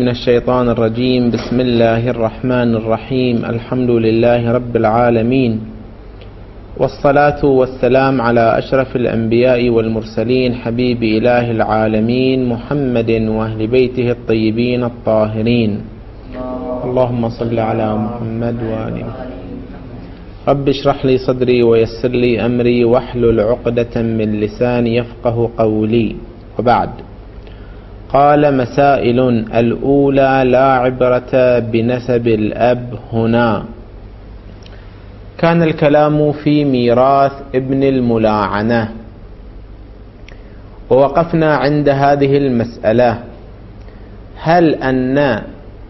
من الشيطان الرجيم. بسم الله الرحمن الرحيم. الحمد لله رب العالمين، والصلاة والسلام على أشرف الأنبياء والمرسلين، حبيب إله العالمين محمد وأهل بيته الطيبين الطاهرين. اللهم صل على محمد وآل محمد. رب اشرح لي صدري ويسر لي أمري واحلل عقدة من لساني يفقه قولي. وبعد، قال: مسائل الأولى: لا عبرة بنسب الأب هنا. كان الكلام في ميراث ابن الملاعنة، ووقفنا عند هذه المسألة: هل أن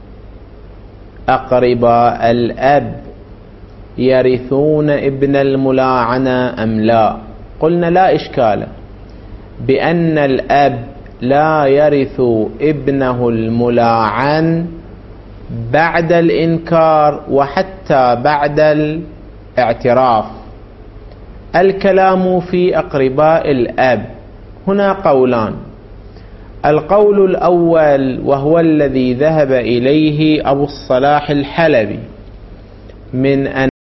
أقرباء الأب يرثون ابن الملاعنة أم لا؟ قلنا لا إشكال بأن الأب لا يرث ابنه الملاعن بعد الإنكار وحتى بعد الاعتراف. الكلام في أقرباء الأب هنا قولان: القول الأول وهو الذي ذهب إليه أبو الصلاح الحلبي من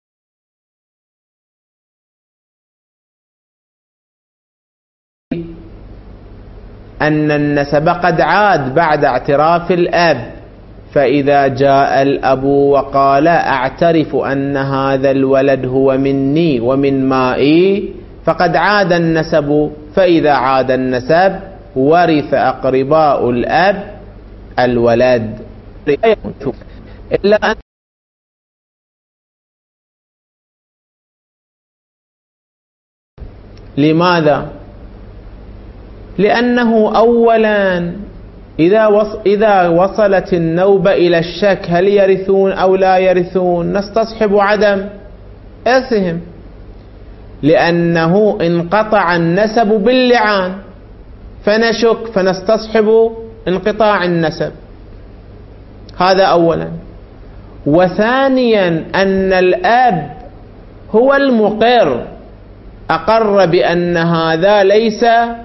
أن النسب قد عاد بعد اعتراف الأب، فإذا جاء الأب وقال: أعترف أن هذا الولد هو مني ومن مائي، فقد عاد النسب. فإذا عاد النسب ورث أقرباء الأب الولد. إلا أن لماذا؟ لأنه أولا إذا وصلت النوبة إلى الشك هل يرثون أو لا يرثون نستصحب عدم إرثهم، لأنه انقطع النسب باللعان، فنشك فنستصحب انقطاع النسب. هذا أولا. وثانيا أن الأب هو المقر، أقر بأن هذا ليس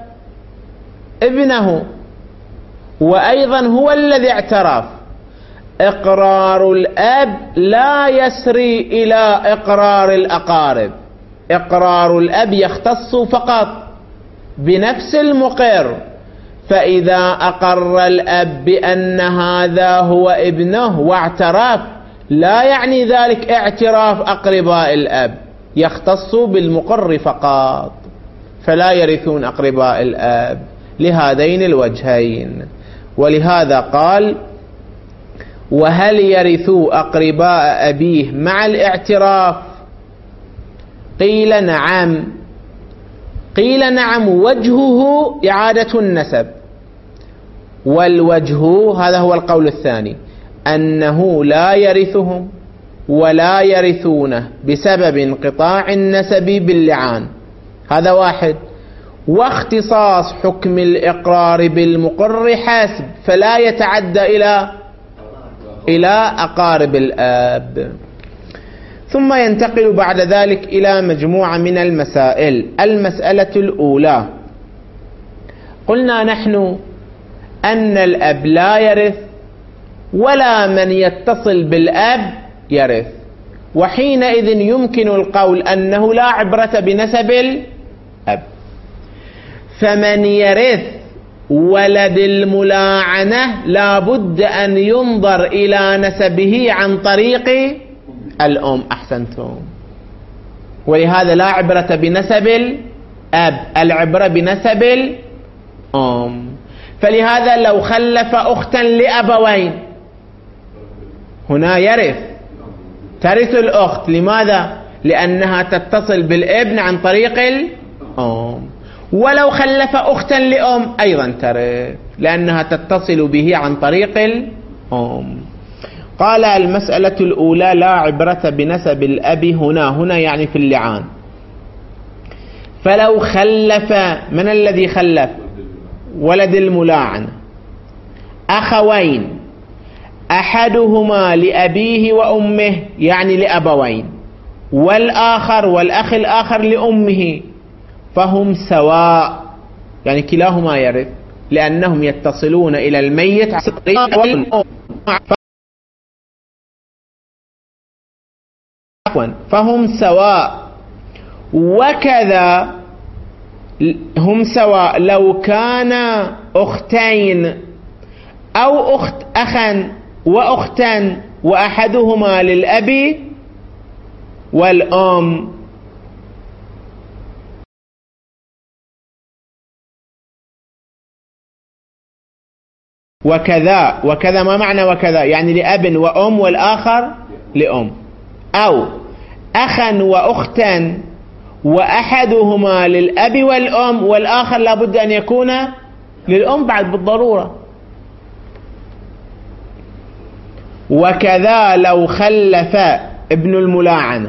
ابنه، وأيضا هو الذي اعترف. إقرار الأب لا يسري إلى إقرار الأقارب، إقرار الأب يختص فقط بنفس المقر. فإذا أقر الأب بأن هذا هو ابنه واعترف، لا يعني ذلك اعتراف أقرباء الأب، يختص بالمقر فقط، فلا يرثون أقرباء الأب لهذين الوجهين. ولهذا قال: وهل يرثوا أقرباء أبيه مع الاعتراف؟ قيل نعم. قيل نعم، وجهه إعادة النسب، والوجه هذا هو القول الثاني، أنه لا يرثهم ولا يرثونه بسبب انقطاع النسب باللعان. هذا واحد. واختصاص حكم الإقرار بالمقر حسب، فلا يتعدى إلى أقارب الأب. ثم ينتقل بعد ذلك إلى مجموعة من المسائل. المسألة الأولى: قلنا نحن أن الأب لا يرث ولا من يتصل بالأب يرث، وحينئذ يمكن القول أنه لا عبرة بنسب الأب. فمن يرث ولد الملاعنة لا بد أن ينظر إلى نسبه عن طريق الأم. أحسنتم. ولهذا لا عبرة بنسب الأب، العبرة بنسب الأم. فلهذا لو خلف أختا لأبوين هنا يرث، ترث الأخت. لماذا؟ لأنها تتصل بالابن عن طريق الأم. ولو خلف أختا لأم أيضا ترث، لأنها تتصل به عن طريق الأم. قال: المسألة الأولى: لا عبرة بنسب الأب هنا يعني في اللعان. فلو خلف، من الذي خلف؟ ولد الملاعن، أخوين، أحدهما لأبيه وأمه يعني لأبوين، والأخ الآخر لأمه، فهم سواء، يعني كلاهما يرث. لأنهم يتصلون إلى الميت فهم سواء. وكذا هم سواء لو كان أختين أو أخا وأختا وأحدهما للأب والأم. وكذا ما معنى وكذا؟ يعني لأب وأم والآخر لأم، أو أخا وأختا وأحدهما للأب والأم والآخر لابد أن يكون للأم بعد بالضرورة. وكذا لو خلف ابن الملاعنة،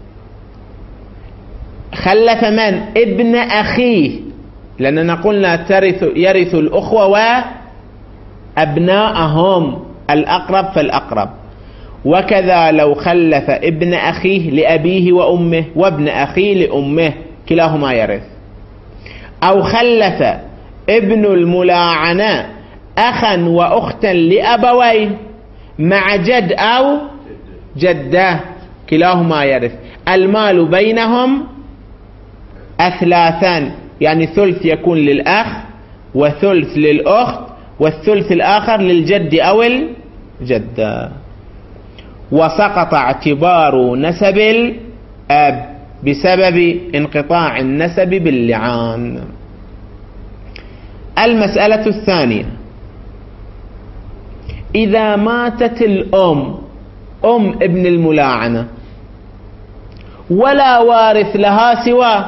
خلف من؟ ابن أخيه، لأننا قلنا يرث الأخوة وأبناءهم الأقرب فالأقرب. وكذا لو خلف ابن أخيه لأبيه وأمه وابن أخيه لأمه كلاهما يرث. أو خلف ابن الملاعنة أخا وأختا لأبويه مع جد أو جدة كلاهما يرث. المال بينهم أثلاثان، يعني ثلث يكون للأخ وثلث للأخت والثلث الآخر للجد أو الجدة. وسقط اعتبار نسب الأب بسبب انقطاع النسب باللعان. المسألة الثانية: إذا ماتت الأم أم ابن الملاعنة ولا وارث لها سوى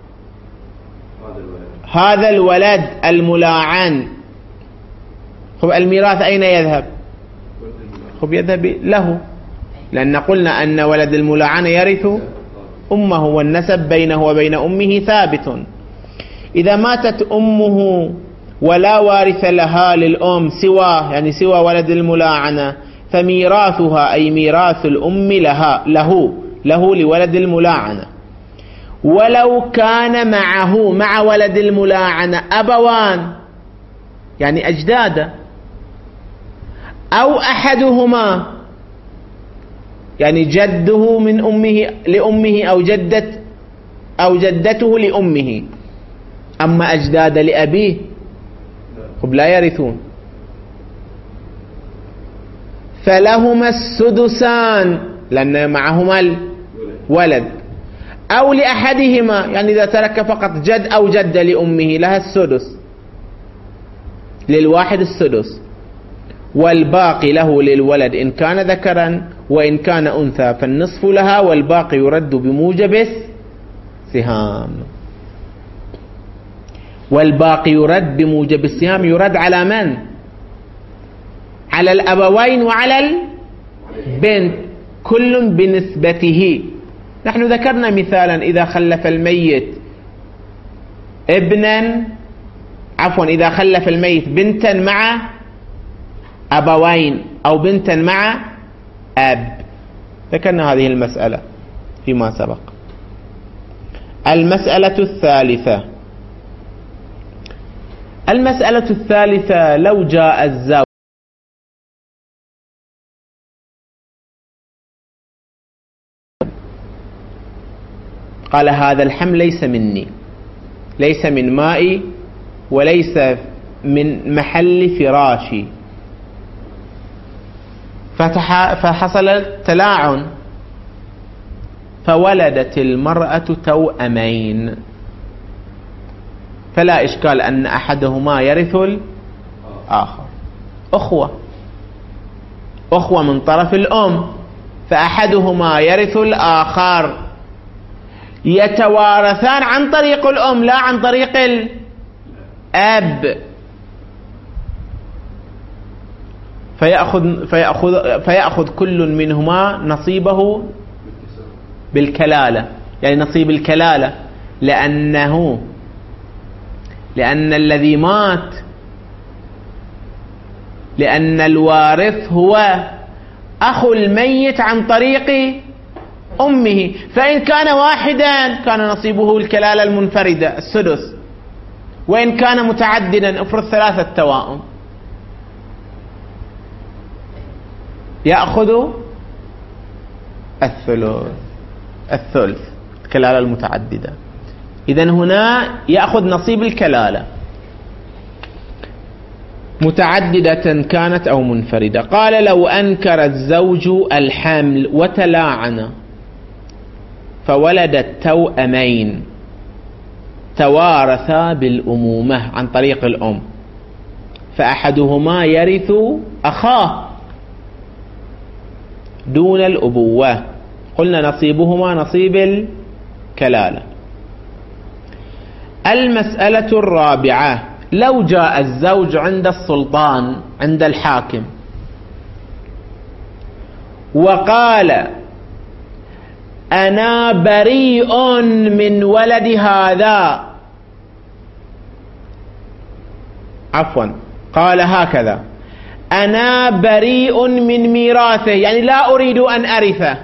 هذا الولد الملاعن، خب الميراث أين يذهب؟ خب يذهب له، لأن قلنا أن ولد الملاعنة يرث أمه والنسب بينه وبين أمه ثابت. إذا ماتت أمه ولا وارث لها للأم سوى، يعني سوى ولد الملاعنة، فميراثها أي ميراث الأم له لولد الملاعنة. ولو كان معه مع ولد الملاعنة أبوان، يعني أجدادا، أو أحدهما، يعني جده من أمه لأمه أو جدته لأمه، أما أجداد لأبيه هم لا يرثون، فلهما السدسان لأن معهما الولد. أو لأحدهما، يعني إذا ترك فقط جد أو جدة لأمه لها السدس، للواحد السدس، والباقي له للولد إن كان ذكرا، وإن كان أنثى فالنصف لها، والباقي يرد بموجب السهام. والباقي يرد بموجب السهام، يرد على من؟ على الأبوين وعلى البنت، كل بنسبته. نحن ذكرنا مثالا: إذا خلف الميت إذا خلف الميت بنتا مع أبوين أو بنتا مع أب، ذكرنا هذه المسألة فيما سبق. المسألة الثالثة: لو جاء الزوج قال: هذا الحمل ليس مني، ليس من مائي، وليس من محل فراشي، فحصل تلاعن، فولدت المرأة توأمين، فلا إشكال أن أحدهما يرث الآخر. أخوة من طرف الأم، فأحدهما يرث الآخر، يتوارثان عن طريق الأم لا عن طريق الأب، فيأخذ كل منهما نصيبه بالكلالة، يعني نصيب الكلالة، لأن الذي مات، لأن الوارث هو أخو الميت عن طريق أمه، فإن كان واحدا كان نصيبه الكلالة المنفردة السدس، وإن كان متعددا افرض 3 توائم يأخذ الثلث الكلالة المتعددة. إذن هنا يأخذ نصيب الكلالة متعددة كانت أو منفردة. قال لو أنكر الزوج الحمل وتلاعن فولد التوأمين توارثا بالأمومة عن طريق الأم فأحدهما يرث أخاه دون الأبوة، قلنا نصيبهما نصيب الكلالة. المسألة الرابعة: لو جاء الزوج عند السلطان عند الحاكم وقال أنا بريء من ولد هذا، عفوا قال هكذا: أنا بريء من ميراثه، يعني لا أريد أن أرثه،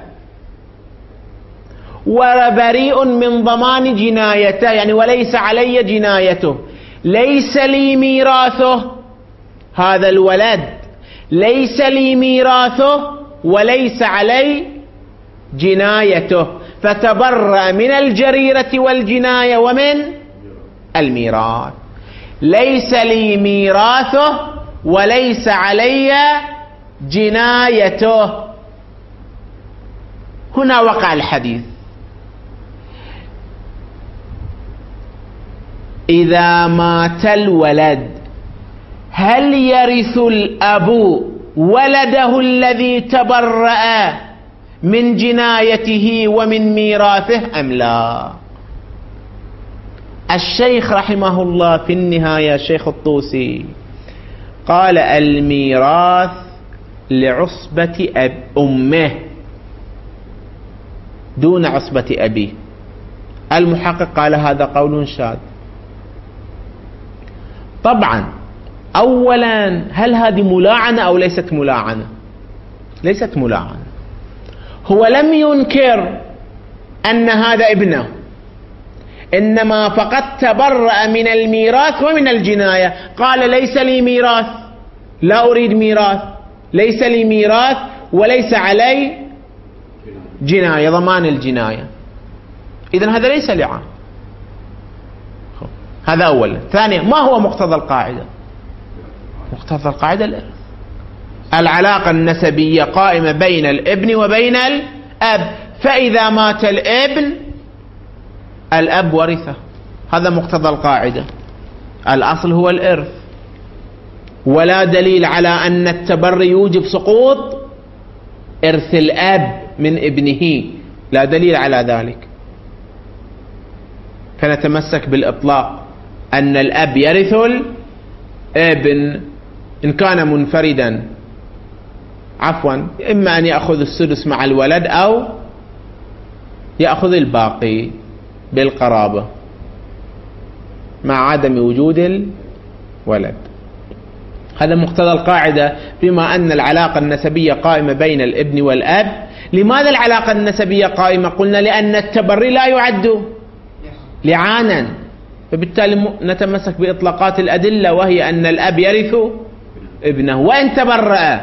وبريء من ضمان جنايته، يعني وليس علي جنايته، ليس لي ميراثه، هذا الولد ليس لي ميراثه وليس علي جنايته، فتبرأ من الجريرة والجناية ومن الميراث. ليس لي ميراثه وليس علي جنايته. هنا وقع الحديث: إذا مات الولد هل يرث الأب ولده الذي تبرأ من جنايته ومن ميراثه أم لا؟ الشيخ رحمه الله في النهاية الشيخ الطوسي قال: الميراث لعصبة أمه دون عصبة أبيه. المحقق قال هذا قول شاذ. طبعا أولا هل هذه ملاعنة أو ليست ملاعنة؟ ليست ملاعنة. هو لم ينكر أن هذا ابنه، إنما فقط تبرأ من الميراث ومن الجناية. قال: ليس لي ميراث، لا أريد ميراث، ليس لي ميراث وليس علي جناية، ضمان الجناية. إذن هذا ليس لعان. هذا أولا. ثانيا: ما هو مقتضى القاعدة؟ مقتضى القاعدة الإرث. العلاقة النسبية قائمة بين الابن وبين الأب، فإذا مات الابن الأب ورثه. هذا مقتضى القاعدة. الأصل هو الإرث، ولا دليل على أن التبري يوجب سقوط إرث الأب من ابنه، لا دليل على ذلك. فنتمسك بالإطلاق أن الأب يرث الابن إن كان منفردا، عفوا، إما أن يأخذ السدس مع الولد أو يأخذ الباقي بالقرابة مع عدم وجود الولد. هذا مقتضى القاعدة، بما أن العلاقة النسبية قائمة بين الابن والأب. لماذا العلاقة النسبية قائمة؟ قلنا لأن التبري لا يعد لعانا، فبالتالي نتمسك بإطلاقات الأدلة، وهي أن الأب يرث ابنه وإن تبرأ.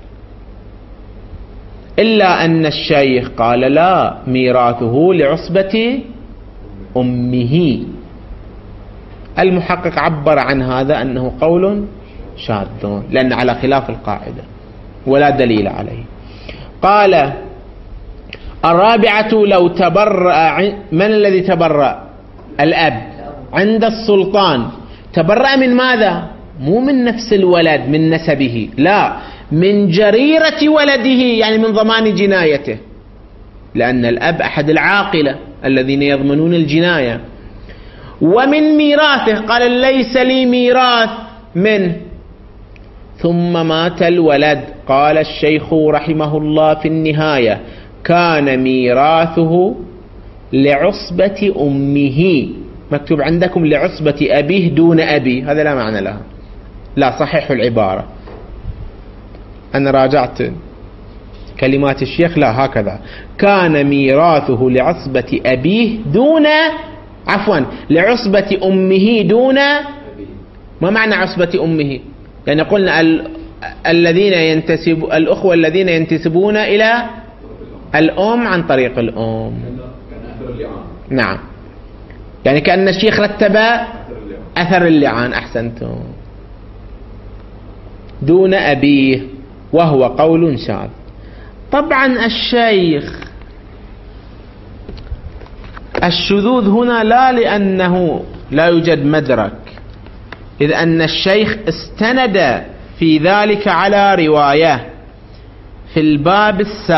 إلا أن الشيخ قال: لا، ميراثه لعصبة أمه. المحقق عبر عن هذا أنه قول شاذ، لأن على خلاف القاعدة ولا دليل عليه. قال: الرابعة: لو تبرأ، من الذي تبرأ؟ الأب عند السلطان. تبرأ من ماذا؟ مو من نفس الولد من نسبه، لا، من جريرة ولده، يعني من ضمان جنايته، لأن الأب أحد العاقلة الذين يضمنون الجناية. ومن ميراثه، قال: ليس لي ميراث منه. ثم مات الولد. قال الشيخ رحمه الله في النهاية: كان ميراثه لعصبة أمه. مكتوب عندكم لعصبة أبيه دون أبي، هذا لا معنى لها، لا، صحيح العبارة. أنا راجعت كلمات الشيخ، لا، هكذا: كان ميراثه لعصبة أبيه دون عفوا لعصبة أمه دون. ما معنى عصبة أمه؟ يعني قلنا الأخوة الذين ينتسبون إلى الأم عن طريق الأم. نعم، يعني كأن الشيخ رتب أثر اللعان. أحسنتم. دون أبيه، وهو قول شاذ. طبعا الشذوذ هنا لا لأنه لا يوجد مدرك، إذ أن الشيخ استند في ذلك على رواية في الباب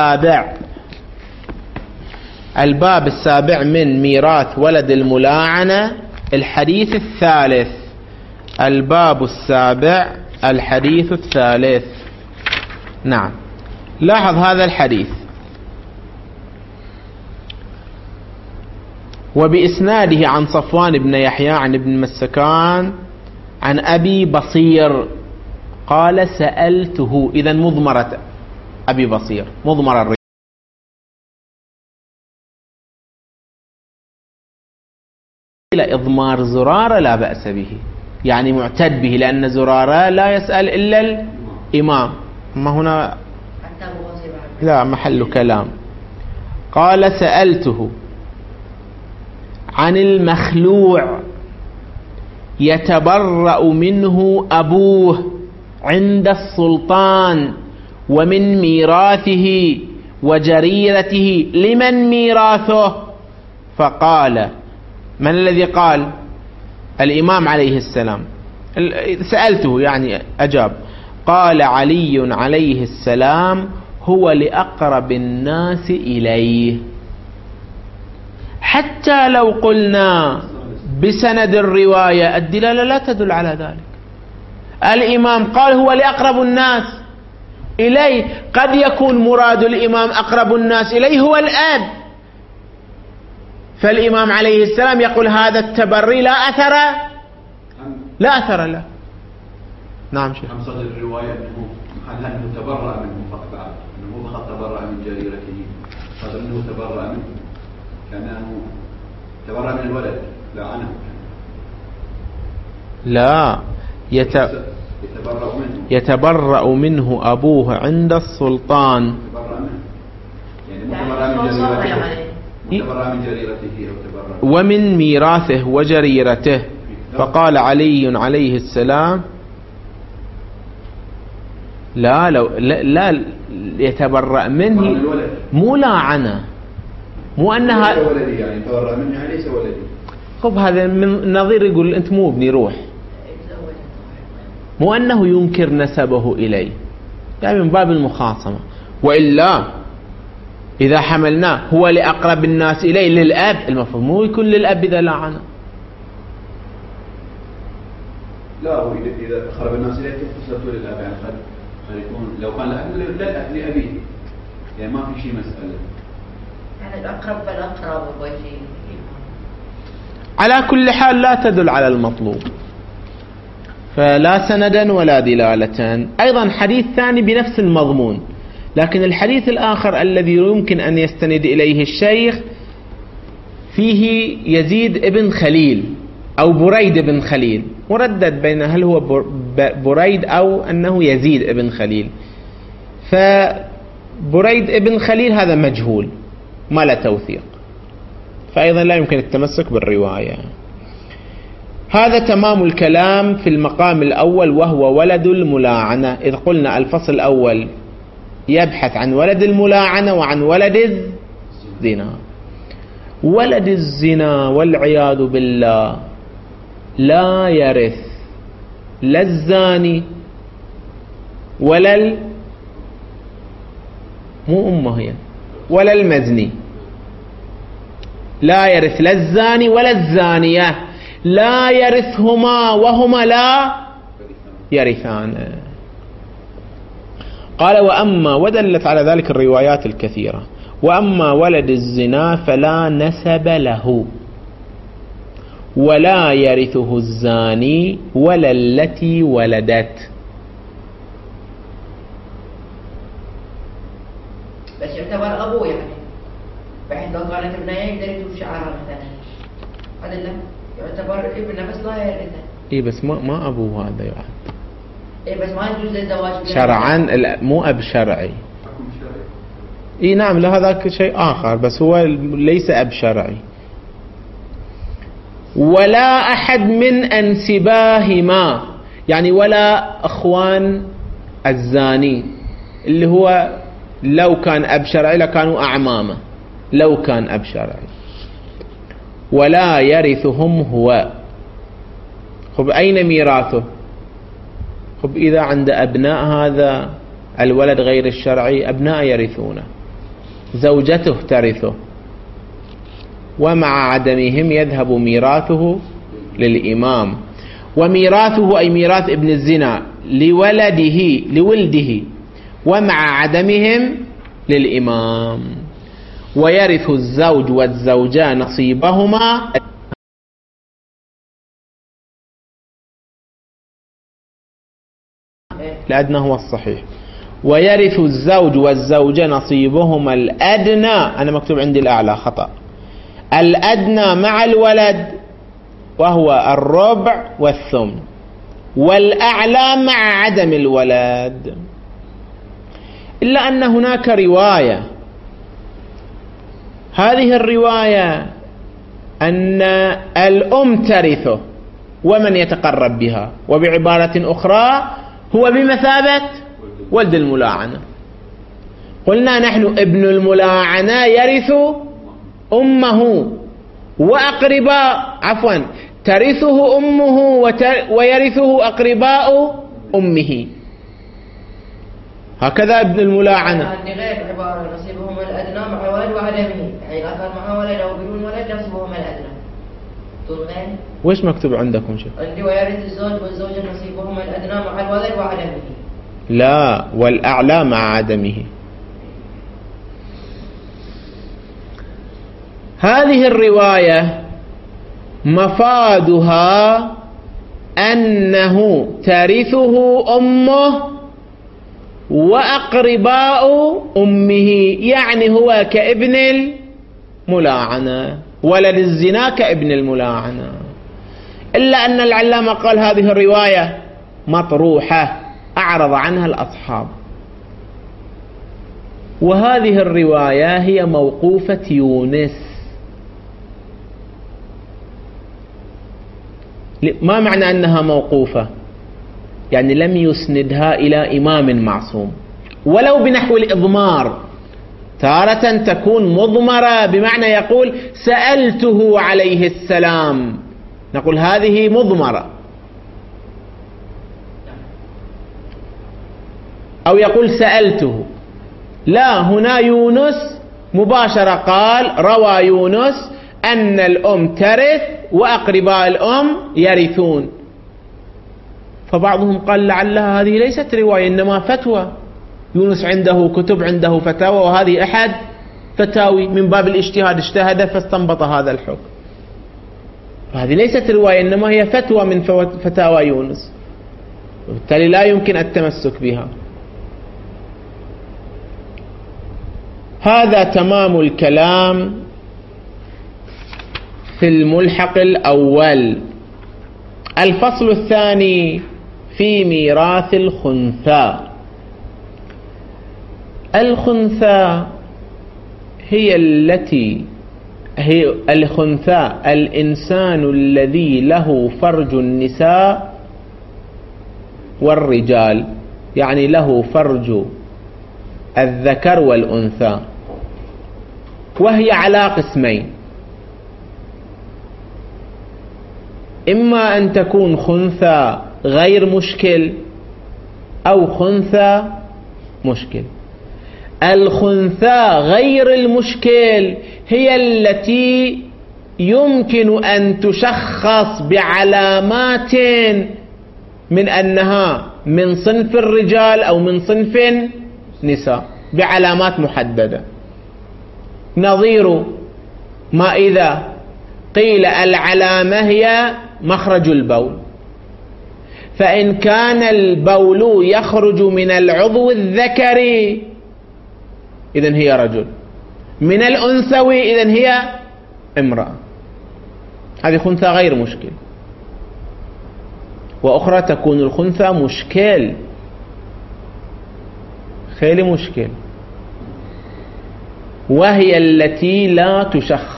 السابع من ميراث ولد الملاعنة، الحديث الثالث. الباب السابع الحديث الثالث. نعم، لاحظ هذا الحديث: وبإسناده عن صفوان بن يحيى عن ابن مسكان عن أبي بصير قال سألته. إذا مضمرة أبي بصير، مضمر الرواية. إضمار زرارة لا بأس به، يعني معتد به، لأن زرارة لا يسأل إلا الإمام. ما هنا لا محل كلام. قال سألته عن المخلوع يتبرأ منه أبوه عند السلطان ومن ميراثه وجريرته، لمن ميراثه؟ فقال، من الذي قال؟ الإمام عليه السلام. سألته يعني أجاب. قال علي عليه السلام هو لأقرب الناس إليه. حتى لو قلنا بسند الرواية الدلالة لا تدل على ذلك. الإمام قال هو لأقرب الناس إليه، قد يكون مراد الإمام أقرب الناس إليه هو الأب، فالإمام عليه السلام يقول هذا التبري لا أثر له. نعم شيخ. صدر الرواية أنه محلها أنه تبرأ منه فقط، أنه فقط تبرأ من جريرته، صدر أنه تبرأ منه كأنه تبرأ من الولد، لا عنه. لا، يتبرأ منه أبوه عند السلطان. يتبرأ منه يعني متبرأ من جريرته ومن ميراثه وجريرته. فقال علي عليه السلام لا يتبرأ منه، مو لاعنة، مو أنها ولدي، يعني يتبرأ منه يعني ليس ولدي. خب هذا من نظير يقول أنت مو ابني روح، مو أنه ينكر نسبه إليه، يعني من باب المخاصمة. وإلا إذا حملناه هو لأقرب الناس إليه للأب، المفروض مو يكون للأب إذا لعنه. لا، هو إذا أقرب الناس إليه تصلت للأب، يعني قد يكون لو قال لأبيه، يعني ما في شيء مسألة، يعني الأقرب فالأقرب وجهه. على كل حال لا تدل على المطلوب، فلا سندا ولا دلالة. أيضا حديث ثاني بنفس المضمون، لكن الحديث الآخر الذي يمكن أن يستند إليه الشيخ فيه يزيد ابن خليل أو بريد ابن خليل، مردد بين هل هو بريد أو أنه يزيد ابن خليل. فبريد ابن خليل هذا مجهول ما لا توثيق، فأيضا لا يمكن التمسك بالرواية. هذا تمام الكلام في المقام الأول، وهو ولد الملاعنة. إذ قلنا الفصل الأول يبحث عن ولد الملاعنة وعن ولد الزنا. ولد الزنا والعياذ بالله لا يرث لا الزاني ولا مو أمه هي ولا المزني، لا يرث لا الزاني ولا الزانية، لا يرثهما وهما لا يرثان. قال وأما، ودلت على ذلك الروايات الكثيرة، وأما ولد الزنا فلا نسب له ولا يرثه الزاني ولا التي ولدت. بس يعتبر أبوه، يعني بحيث لو كانت ابنها يقدر يشوف شعرها مثلا هذا لا يعتبر ابنه بس لا يرثه. اي بس ما ابوه هذا يعد. اي بس ما يجوز الزواج شرعا، مو اب شرعي. اي نعم، لا هذاك شيء اخر، بس هو ليس اب شرعي. ولا احد من انسباهما، يعني ولا اخوان الزاني، اللي هو لو كان اب شرعي لكانوا اعمامه، لو كان اب شرعي. ولا يرثهم هو. خب اين ميراثه؟ خب اذا عند ابناء هذا الولد غير الشرعي، ابناء يرثونه، زوجته ترثه، ومع عدمهم يذهب ميراثه للإمام. وميراثه أي ميراث ابن الزنا لولده ومع عدمهم للإمام. ويرث الزوج والزوجة نصيبهما الأدنى هو الصحيح. ويرث الزوج والزوجة نصيبهما الأدنى، أنا مكتوب عندي الأعلى خطأ، الأدنى مع الولد وهو الربع والثمن، والأعلى مع عدم الولد. إلا أن هناك رواية، هذه الرواية أن الأم ترثه ومن يتقرب بها، وبعبارة أخرى هو بمثابة ولد الملاعنة. قلنا نحن ابن الملاعنة يرث أمه وأقرباء، عفوا ترثه أمه ويرثه أقرباء أمه، هكذا ابن الملاعنة. يعني غير عبارة نصيبهم الأدنى مع ولد وعدمه، يعني إذا كان مع ولد أو بدون ولد نصيبهم الأدنى. طبعا وش مكتوب عندكم شيء؟ عندي ويرث الزوج والزوجة نصيبهم الأدنى مع الولد وعدمه. لا، والأعلى مع عدمه. هذه الرواية مفادها أنه ترثه أمه وأقرباء أمه، يعني هو كابن الملاعنة، ولد الزنا كابن الملاعنة. إلا أن العلامة قال هذه الرواية مطروحة، أعرض عنها الأصحاب. وهذه الرواية هي موقوفة يونس. ما معنى أنها موقوفة؟ يعني لم يسندها إلى إمام معصوم، ولو بنحو الإضمار. تارة تكون مضمرة، بمعنى يقول سألته عليه السلام، نقول هذه مضمرة. أو يقول سألته. لا، هنا يونس مباشرة قال روى يونس أن الأم ترث وأقرباء الأم يرثون. فبعضهم قال لعلها هذه ليست رواية إنما فتوى، يونس عنده كتب، عنده فتاوى، وهذه أحد فتاوي من باب الاجتهاد، اجتهد فاستنبط هذا الحكم. فهذه ليست رواية إنما هي فتوى من فتاوى يونس، وبالتالي لا يمكن التمسك بها. هذا تمام الكلام في الملحق الأول. الفصل الثاني في ميراث الخنثى. الخنثى هي الخنثى الإنسان الذي له فرج النساء والرجال، يعني له فرج الذكر والأنثى، وهي على قسمين: إما أن تكون خنثى غير مشكل أو خنثى مشكل. الخنثى غير المشكل هي التي يمكن أن تشخص بعلامات من أنها من صنف الرجال أو من صنف النساء، بعلامات محددة. نظير ما إذا قيل العلامة هي مخرج البول، فإن كان البول يخرج من العضو الذكري إذن هي رجل، من الأنثوي إذن هي امرأة. هذه خنثى غير مشكل، وأخرى تكون الخنثى مشكل، خيل مشكل، وهي التي لا تشخص.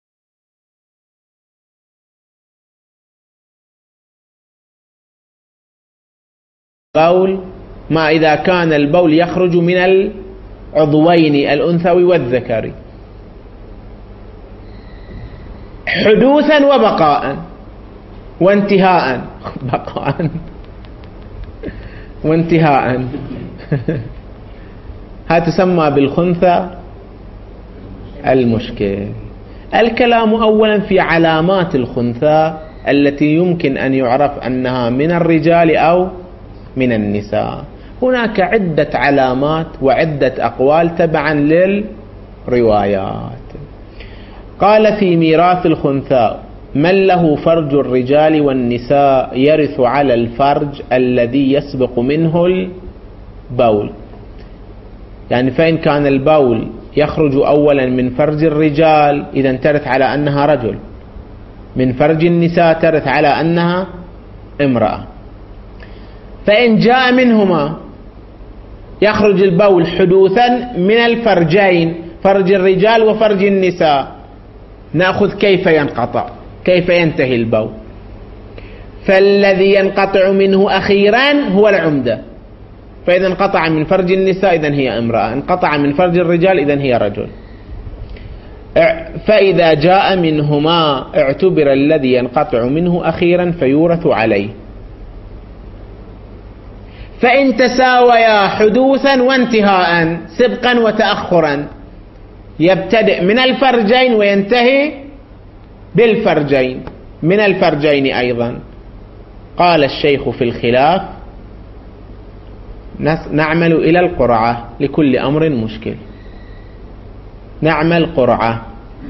بول ما إذا كان البول يخرج من العضوين الأنثوي والذكري حدوثا وبقاء وانتهاء، بقاء وانتهاء هذا تسمى بالخنثى المشكل. الكلام أولا في علامات الخنثى التي يمكن أن يعرف أنها من الرجال أو من النساء. هناك عدة علامات وعدة أقوال تبعا للروايات. قال في ميراث الخنثى: من له فرج الرجال والنساء يرث على الفرج الذي يسبق منه البول. يعني فإن كان البول يخرج أولا من فرج الرجال إذا ترث على أنها رجل، من فرج النساء ترث على أنها امرأة. فإن جاء منهما يخرج البول حدوثا من الفرجين، فرج الرجال وفرج النساء، نأخذ كيف ينقطع، كيف ينتهي البول. فالذي ينقطع منه أخيرا هو العمدة، فإذا انقطع من فرج النساء إذن هي امرأة، انقطع من فرج الرجال إذن هي رجل. فإذا جاء منهما اعتبر الذي ينقطع منه أخيرا فيورث عليه. فإن تساويا حدوثا وانتهاء، سبقا وتأخرا، يبتدئ من الفرجين وينتهي بالفرجين، من الفرجين أيضا. قال الشيخ في الخلاف: نعمل إلى القرعة، لكل أمر مشكل، نعمل قرعة.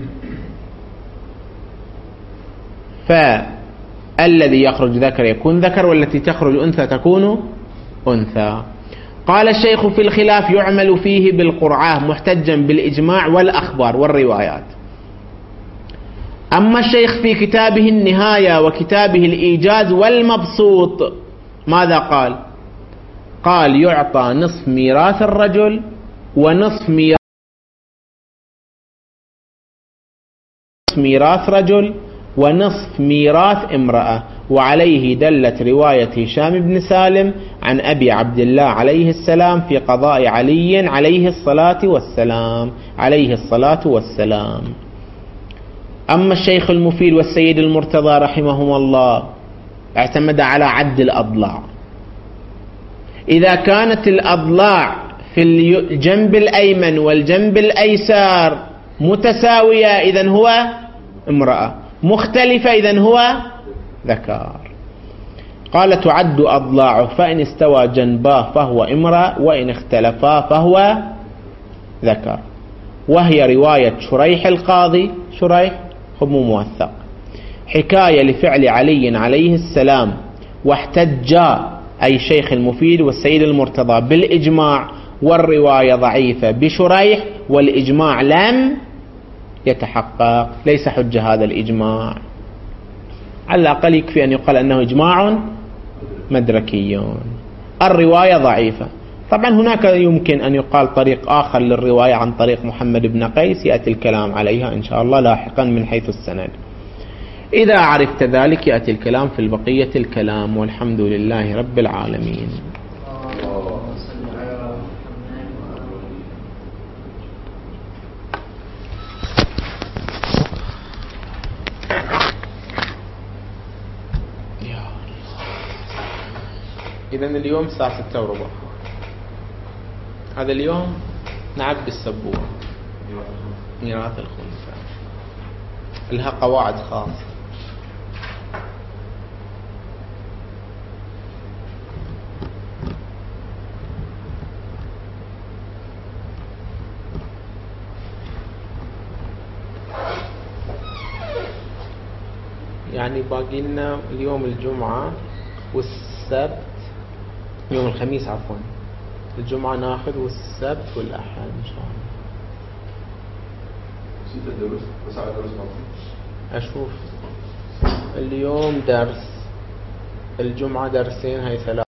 فالذي يخرج ذكر يكون ذكر، والتي تخرج أنثى تكون أنثى. قال الشيخ في الخلاف: يعمل فيه بالقرعة محتجا بالإجماع والأخبار والروايات. أما الشيخ في كتابه النهاية وكتابه الإيجاز والمبسوط ماذا قال؟ قال: يعطى نصف ميراث الرجل ونصف ميراث رجل ونصف ميراث امرأة. وعليه دلت رواية هشام بن سالم عن أبي عبد الله عليه السلام في قضاء علي عليه الصلاة والسلام. أما الشيخ المفيد والسيد المرتضى رحمهما الله اعتمد على عد الأضلاع. إذا كانت الأضلاع في الجنب الأيمن والجنب الأيسر متساوية إذن هو امرأة، مختلفة إذن هو ذكر. قال: تعد أضلاعه، فإن استوى جنباه فهو امرأة، وإن اختلفا فهو ذكر. وهي رواية شريح القاضي، شريح هو موثق، حكاية لفعل علي عليه السلام، واحتج أي شيخ المفيد والسيد المرتضى بالإجماع، والرواية ضعيفة بشريح، والإجماع لم يتحقق، ليس حجة هذا الإجماع، على الأقل يكفي أن يقال أنه إجماع مدركي. الرواية ضعيفة. طبعا هناك يمكن أن يقال طريق آخر للرواية عن طريق محمد بن قيس، يأتي الكلام عليها إن شاء الله لاحقا من حيث السند. إذا عرفت ذلك يأتي الكلام في البقية الكلام، والحمد لله رب العالمين. إذن اليوم الساعة 6:15، هذا اليوم نعبي السبورة ميراث الخنثى، لها قواعد خاصة. يعني باقي لنا اليوم الجمعة والسبت، يوم الخميس عفوا، الجمعة ناخذ والسبت والأحد إن شاء الله. 6 دروس 9 دروس أشوف اليوم درس، الجمعة درسين، هاي 3.